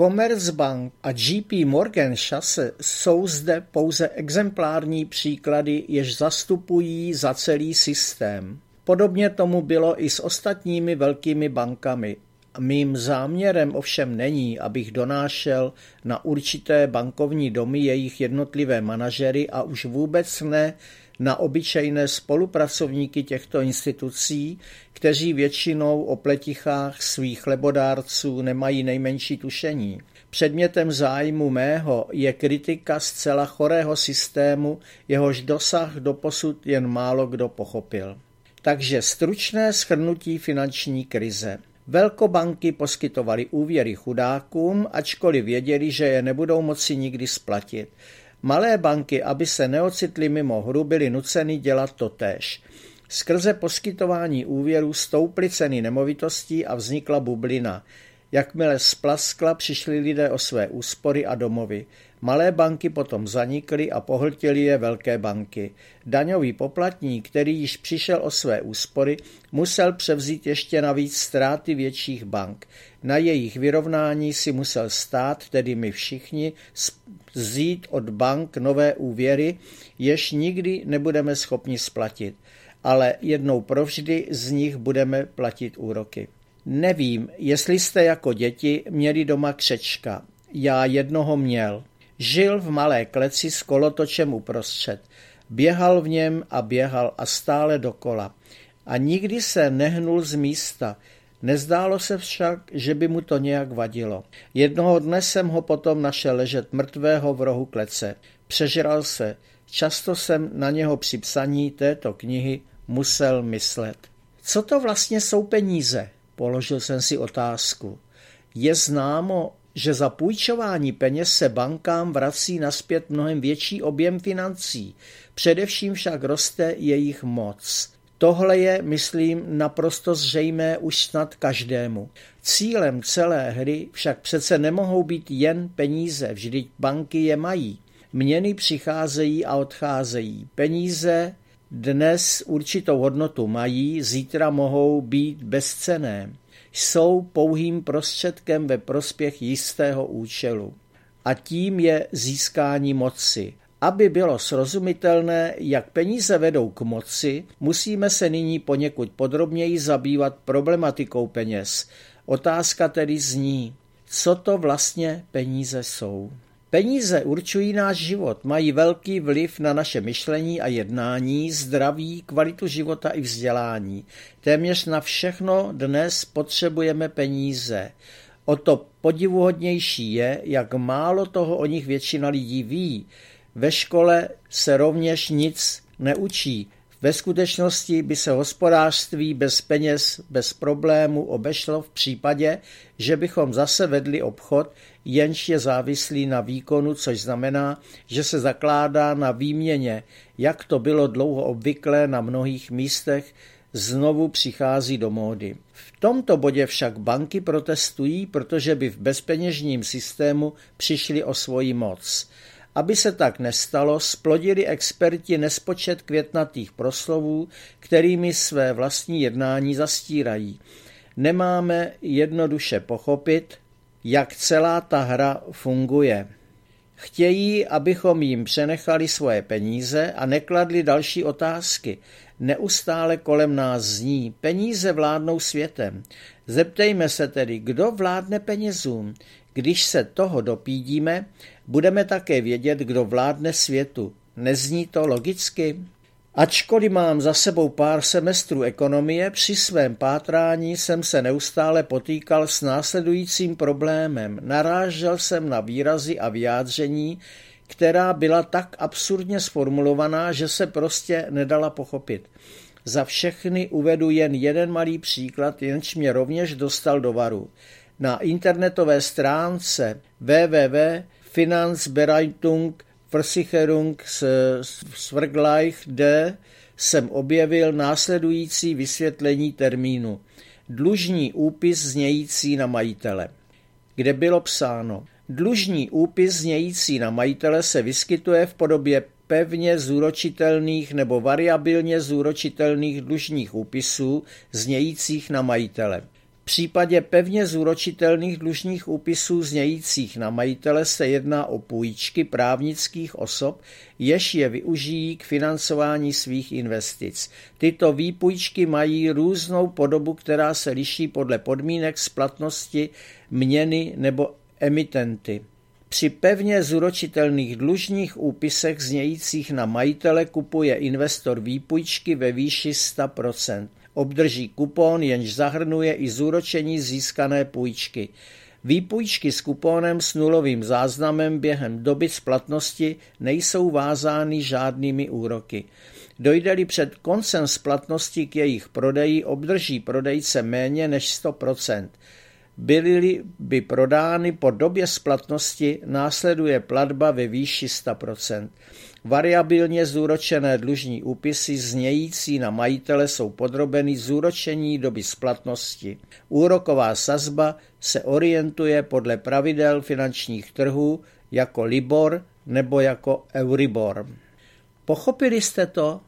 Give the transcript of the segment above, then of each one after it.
Commerzbank a JP Morgan Chase jsou zde pouze exemplární příklady, jež zastupují za celý systém. Podobně tomu bylo i s ostatními velkými bankami. Mým záměrem ovšem není, abych donášel na určité bankovní domy jejich jednotlivé manažery a už vůbec ne na obyčejné spolupracovníky těchto institucí, kteří většinou o pletichách svých chlebodárců nemají nejmenší tušení. Předmětem zájmu mého je kritika zcela chorého systému, jehož dosah doposud jen málo kdo pochopil. Takže stručné shrnutí finanční krize. Velkobanky poskytovaly úvěry chudákům, ačkoliv věděli, že je nebudou moci nikdy splatit. Malé banky, aby se neocitly mimo hru, byly nuceny dělat totéž. Skrze poskytování úvěrů stouply ceny nemovitostí a vznikla bublina. Jakmile splaskla, přišli lidé o své úspory a domovy. Malé banky potom zanikly a pohltily je velké banky. Daňový poplatník, který již přišel o své úspory, musel převzít ještě navíc ztráty větších bank. Na jejich vyrovnání si musel stát, tedy my všichni, vzít od bank nové úvěry, jež nikdy nebudeme schopni splatit, ale jednou provždy z nich budeme platit úroky. Nevím, jestli jste jako děti měli doma křečka. Já jednoho měl. Žil v malé kleci s kolotočem uprostřed. Běhal v něm a běhal a stále dokola. A nikdy se nehnul z místa. Nezdálo se však, že by mu to nějak vadilo. Jednoho dne jsem ho potom našel ležet mrtvého v rohu klece. Přežral se. Často jsem na něho při psaní této knihy musel myslet. Co to vlastně jsou peníze? Položil jsem si otázku. Je známo, že za půjčování peněz se bankám vrací nazpět mnohem větší objem financí. Především však roste jejich moc. Tohle je, myslím, naprosto zřejmé už snad každému. Cílem celé hry však přece nemohou být jen peníze, vždyť banky je mají. Měny přicházejí a odcházejí. Peníze dnes určitou hodnotu mají, zítra mohou být bezcenné. Jsou pouhým prostředkem ve prospěch jistého účelu. A tím je získání moci. Aby bylo srozumitelné, jak peníze vedou k moci, musíme se nyní poněkud podrobněji zabývat problematikou peněz. Otázka tedy zní, co to vlastně peníze jsou. Peníze určují náš život, mají velký vliv na naše myšlení a jednání, zdraví, kvalitu života i vzdělání. Téměř na všechno dnes potřebujeme peníze. O to podivuhodnější je, jak málo toho o nich většina lidí ví. Ve škole se rovněž nic neučí. Ve skutečnosti by se hospodářství bez peněz, bez problému obešlo v případě, že bychom zase vedli obchod, jenž je závislý na výkonu, což znamená, že se zakládá na výměně. Jak to bylo dlouho obvyklé na mnohých místech, znovu přichází do módy. V tomto bodě však banky protestují, protože by v bezpeněžním systému přišli o svoji moc. Aby se tak nestalo, splodili experti nespočet květnatých proslovů, kterými své vlastní jednání zastírají. Nemáme jednoduše pochopit, jak celá ta hra funguje. Chtějí, abychom jim přenechali svoje peníze a nekladli další otázky. Neustále kolem nás zní, peníze vládnou světem. Zeptejme se tedy, kdo vládne penězům. Když se toho dopídíme, budeme také vědět, kdo vládne světu. Nezní to logicky? Ačkoliv mám za sebou pár semestrů ekonomie, při svém pátrání jsem se neustále potýkal s následujícím problémem. Narážel jsem na výrazy a vyjádření, která byla tak absurdně sformulovaná, že se prostě nedala pochopit. Za všechny uvedu jen jeden malý příklad, jenž mě rovněž dostal do varu. Na internetové stránce www.Finanzbereitung-Versicherungsvergleich.de jsem objevil následující vysvětlení termínu. Dlužní úpis znějící na majitele, kde bylo psáno: dlužní úpis znějící na majitele se vyskytuje v podobě pevně zúročitelných nebo variabilně zúročitelných dlužních úpisů znějících na majitele. V případě pevně zúročitelných dlužních úpisů znějících na majitele se jedná o půjčky právnických osob, jež je využijí k financování svých investic. Tyto výpůjčky mají různou podobu, která se liší podle podmínek splatnosti měny nebo emitenty. Při pevně zúročitelných dlužních úpisech znějících na majitele kupuje investor výpůjčky ve výši 100%. Obdrží kupon, jenž zahrnuje i zúročení získané půjčky. Výpůjčky s kuponem s nulovým záznamem během doby splatnosti nejsou vázány žádnými úroky. Dojde-li před koncem splatnosti k jejich prodeji, obdrží prodejce méně než 100%. Byly by prodány po době splatnosti, následuje platba ve výši 100%. Variabilně zúročené dlužní úpisy znějící na majitele jsou podrobeny zúročení doby splatnosti. Úroková sazba se orientuje podle pravidel finančních trhů jako Libor nebo jako Euribor. Pochopili jste to?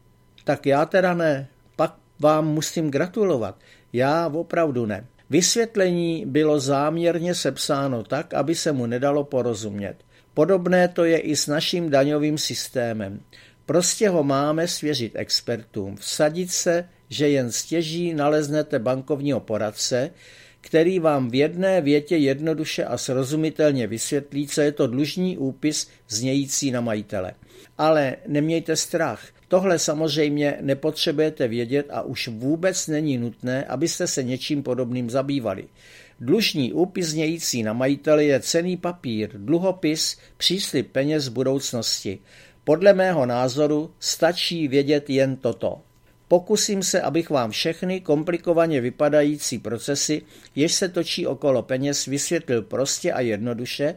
Tak já teda ne, pak vám musím gratulovat. Já opravdu ne. Vysvětlení bylo záměrně sepsáno tak, aby se mu nedalo porozumět. Podobné to je i s naším daňovým systémem. Prostě ho máme svěřit expertům. Vsadit se, že jen stěží naleznete bankovního poradce, který vám v jedné větě jednoduše a srozumitelně vysvětlí, co je to dlužní úpis znějící na majitele. Ale nemějte strach. Tohle samozřejmě nepotřebujete vědět a už vůbec není nutné, abyste se něčím podobným zabývali. Dlužní úpis znějící na majitele je cenný papír, dluhopis, příslib peněz z budoucnosti. Podle mého názoru stačí vědět jen toto. Pokusím se, abych vám všechny komplikovaně vypadající procesy, jež se točí okolo peněz, vysvětlil prostě a jednoduše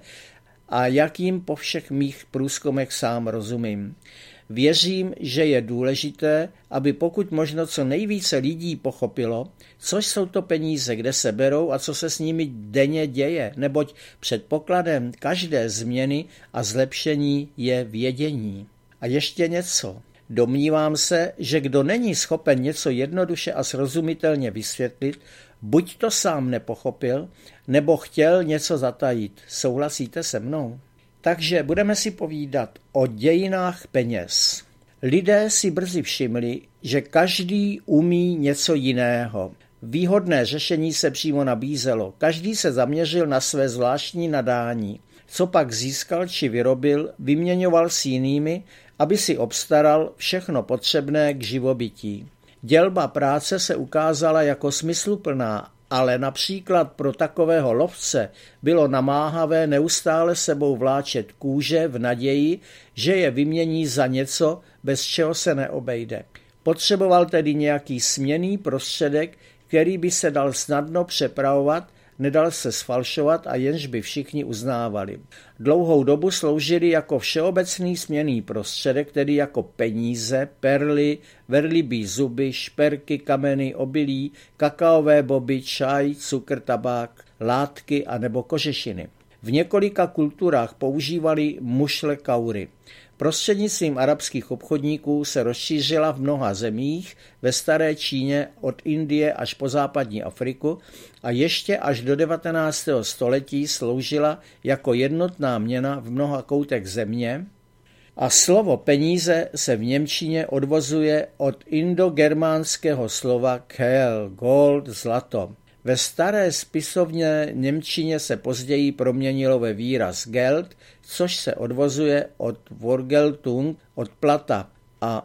a jakým po všech mých průzkumech sám rozumím. Věřím, že je důležité, aby pokud možno co nejvíce lidí pochopilo, co jsou to peníze, kde se berou a co se s nimi denně děje, neboť předpokladem každé změny a zlepšení je vědění. A ještě něco. Domnívám se, že kdo není schopen něco jednoduše a srozumitelně vysvětlit, buď to sám nepochopil, nebo chtěl něco zatajit. Souhlasíte se mnou? Takže budeme si povídat o dějinách peněz. Lidé si brzy všimli, že každý umí něco jiného. Výhodné řešení se přímo nabízelo. Každý se zaměřil na své zvláštní nadání. Co pak získal či vyrobil, vyměňoval s jinými, aby si obstaral všechno potřebné k živobytí. Dělba práce se ukázala jako smysluplná, ale například pro takového lovce bylo namáhavé neustále sebou vláčet kůže v naději, že je vymění za něco, bez čeho se neobejde. Potřeboval tedy nějaký směnný prostředek, který by se dal snadno přepravovat, nedal se sfalšovat a jenž by všichni uznávali. Dlouhou dobu sloužili jako všeobecný směnný prostředek, tedy jako peníze, perly, verlibí zuby, šperky, kameny, obilí, kakaové boby, čaj, cukr, tabák, látky a nebo kožešiny. V několika kulturách používali mušle kaury. Prostřednictvím arabských obchodníků se rozšířila v mnoha zemích, ve staré Číně od Indie až po západní Afriku a ještě až do 19. století sloužila jako jednotná měna v mnoha koutech země a slovo peníze se v němčině odvozuje od indogermánského slova kel, gold, zlato. Ve staré spisovně němčině se později proměnilo ve výraz Geld, což se odvozuje od Vergeltung, od plata, a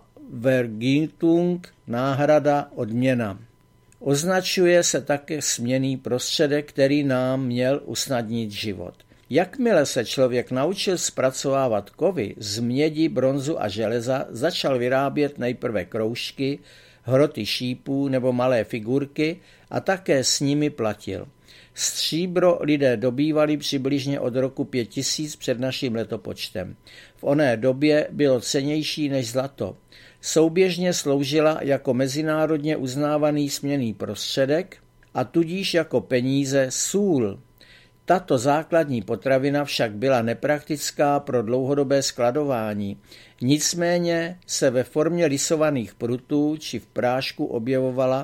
Vergütung, náhrada, odměna. Označuje se také směnný prostředek, který nám měl usnadnit život. Jakmile se člověk naučil zpracovávat kovy z mědi, bronzu a železa, začal vyrábět nejprve kroužky, hroty šípů nebo malé figurky a také s nimi platil. Stříbro lidé dobývali přibližně od roku 5000 před naším letopočtem. V oné době bylo cennější než zlato. Souběžně sloužila jako mezinárodně uznávaný směnný prostředek a tudíž jako peníze sůl. Tato základní potravina však byla nepraktická pro dlouhodobé skladování. Nicméně se ve formě lisovaných prutů či v prášku objevovala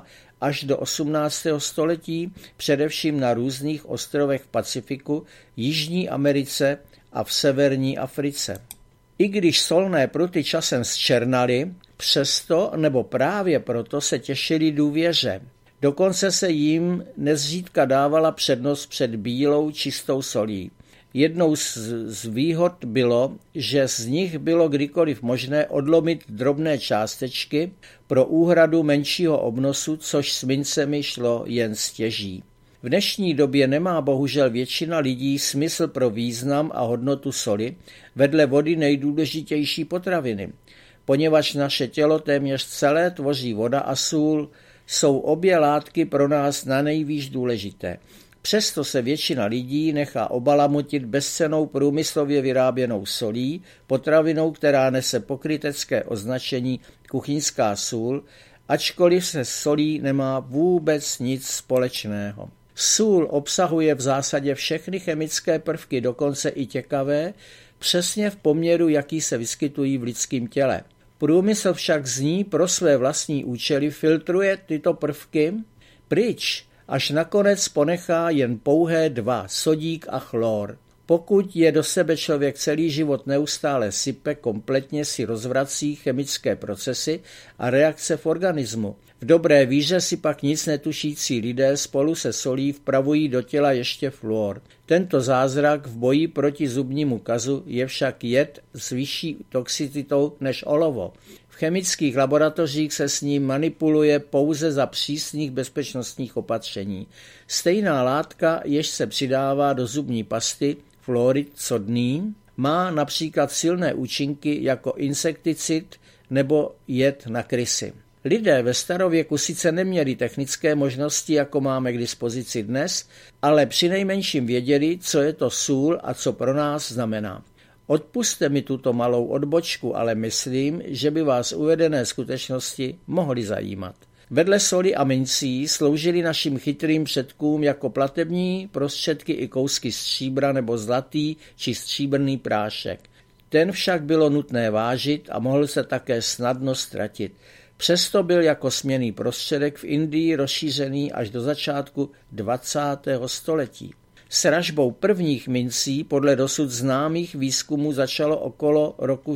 až do 18. století, především na různých ostrovech v Pacifiku, Jižní Americe a v severní Africe. I když solné pruty časem zčernaly, přesto nebo právě proto se těšili důvěře. Dokonce se jim nezřídka dávala přednost před bílou čistou solí. Jednou z výhod bylo, že z nich bylo kdykoliv možné odlomit drobné částečky pro úhradu menšího obnosu, což s mincemi šlo jen stěží. V dnešní době nemá bohužel většina lidí smysl pro význam a hodnotu soli, vedle vody nejdůležitější potraviny. Poněvadž naše tělo téměř celé tvoří voda a sůl, jsou obě látky pro nás nanejvýš důležité. Přesto se většina lidí nechá obalamutit bezcennou průmyslově vyráběnou solí, potravinou, která nese pokrytecké označení kuchyňská sůl, ačkoliv se solí nemá vůbec nic společného. Sůl obsahuje v zásadě všechny chemické prvky, dokonce i těkavé, přesně v poměru, jaký se vyskytují v lidském těle. Průmysl však z ní pro své vlastní účely filtruje tyto prvky pryč, až nakonec ponechá jen pouhé dva, sodík a chlor. Pokud je do sebe člověk celý život neustále sype, kompletně si rozvrací chemické procesy a reakce v organismu. V dobré víře si pak nic netušící lidé spolu se solí vpravují do těla ještě fluor. Tento zázrak v boji proti zubnímu kazu je však jed s vyšší toxicitou než olovo. V chemických laboratořích se s ním manipuluje pouze za přísných bezpečnostních opatření. Stejná látka, jež se přidává do zubní pasty, fluorid sodný, má například silné účinky jako insekticid nebo jed na krysy. Lidé ve starověku sice neměli technické možnosti, jako máme k dispozici dnes, ale přinejmenším věděli, co je to sůl a co pro nás znamená. Odpusťte mi tuto malou odbočku, ale myslím, že by vás uvedené skutečnosti mohly zajímat. Vedle soli a mincí sloužily našim chytrým předkům jako platební prostředky i kousky stříbra nebo zlatý či stříbrný prášek. Ten však bylo nutné vážit a mohl se také snadno ztratit. Přesto byl jako směnný prostředek v Indii rozšířený až do začátku 20. století. S ražbou prvních mincí podle dosud známých výzkumů začalo okolo roku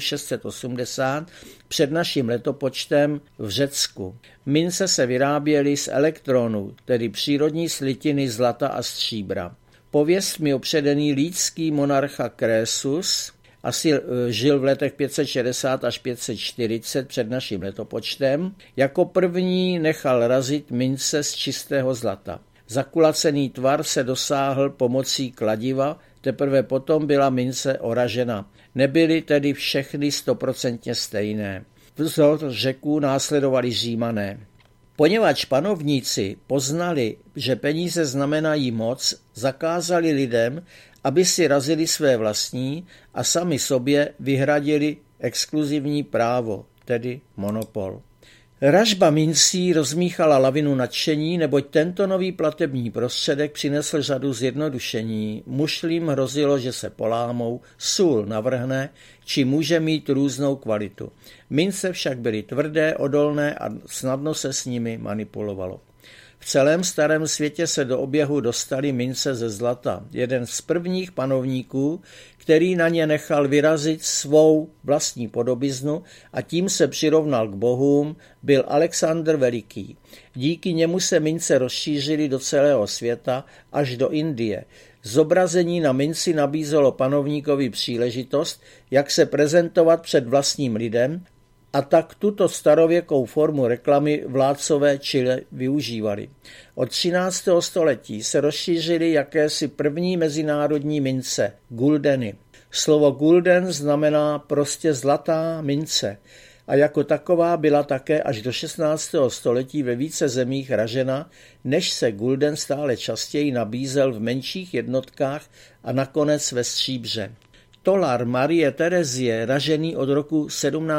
680 před naším letopočtem v Řecku. Mince se vyráběly z elektronů, tedy přírodní slitiny zlata a stříbra. Pověstmi opředený lýdský monarcha Crésus asi žil v letech 560 až 540 před naším letopočtem, jako první nechal razit mince z čistého zlata. Zakulacený tvar se dosáhl pomocí kladiva, teprve potom byla mince oražena. Nebyly tedy všechny 100% stejné. Vzor Řeků následovali Římané. Poněvadž panovníci poznali, že peníze znamenají moc, zakázali lidem, aby si razili své vlastní a sami sobě vyhradili exkluzivní právo, tedy monopol. Ražba mincí rozmíchala lavinu nadšení, neboť tento nový platební prostředek přinesl řadu zjednodušení. Mušlím hrozilo, že se polámou, sůl navrhne, či může mít různou kvalitu. Mince však byly tvrdé, odolné a snadno se s nimi manipulovalo. V celém starém světě se do oběhu dostaly mince ze zlata. Jeden z prvních panovníků, který na ně nechal vyrazit svou vlastní podobiznu a tím se přirovnal k bohům, byl Alexandr Veliký. Díky němu se mince rozšířily do celého světa až do Indie. Zobrazení na minci nabízelo panovníkovi příležitost, jak se prezentovat před vlastním lidem, a tak tuto starověkou formu reklamy vládcové Chile využívali. Od 13. století se rozšířily jakési první mezinárodní mince, guldeny. Slovo gulden znamená prostě zlatá mince a jako taková byla také až do 16. století ve více zemích ražena, než se gulden stále častěji nabízel v menších jednotkách a nakonec ve stříbře. Tolar Marie Terezie, ražený od roku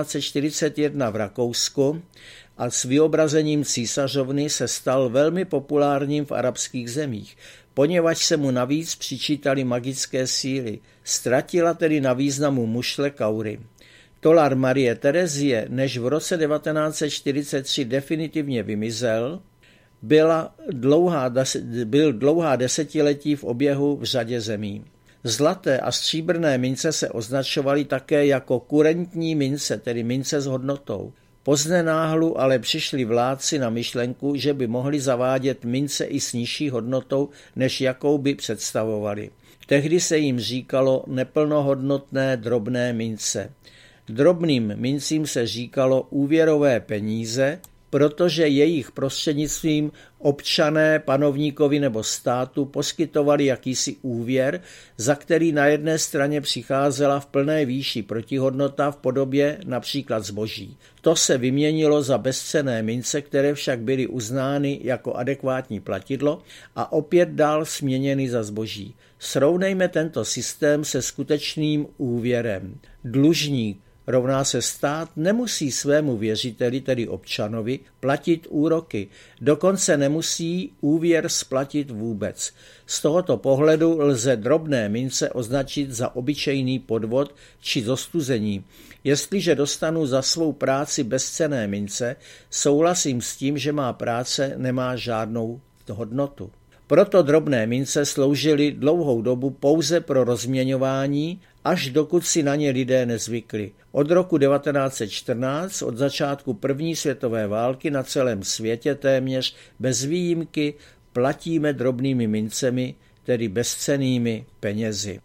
1741 v Rakousku a s vyobrazením císařovny, se stal velmi populárním v arabských zemích, poněvadž se mu navíc přičítaly magické síly. Ztratila tedy na významu mušle kaury. Tolar Marie Terezie, než v roce 1943 definitivně vymizel, byl dlouhá desetiletí v oběhu v řadě zemí. Zlaté a stříbrné mince se označovaly také jako kurentní mince, tedy mince s hodnotou. Poznenáhlu ale přišli vládci na myšlenku, že by mohli zavádět mince i s nižší hodnotou, než jakou by představovali. Tehdy se jim říkalo neplnohodnotné drobné mince. Drobným mincím se říkalo úvěrové peníze, protože jejich prostřednictvím občané panovníkovi nebo státu poskytovali jakýsi úvěr, za který na jedné straně přicházela v plné výši protihodnota v podobě například zboží. To se vyměnilo za bezcenné mince, které však byly uznány jako adekvátní platidlo a opět dál směněny za zboží. Srovnejme tento systém se skutečným úvěrem. Dlužník rovná se stát nemusí svému věřiteli, tedy občanovi, platit úroky, dokonce nemusí úvěr splatit vůbec. Z tohoto pohledu lze drobné mince označit za obyčejný podvod či zostuzení. Jestliže dostanu za svou práci bezcenné mince, souhlasím s tím, že má práce nemá žádnou hodnotu. Proto drobné mince sloužily dlouhou dobu pouze pro rozměňování, až dokud si na ně lidé nezvykli. Od roku 1914, od začátku první světové války na celém světě téměř bez výjimky platíme drobnými mincemi, tedy bezcennými penězi.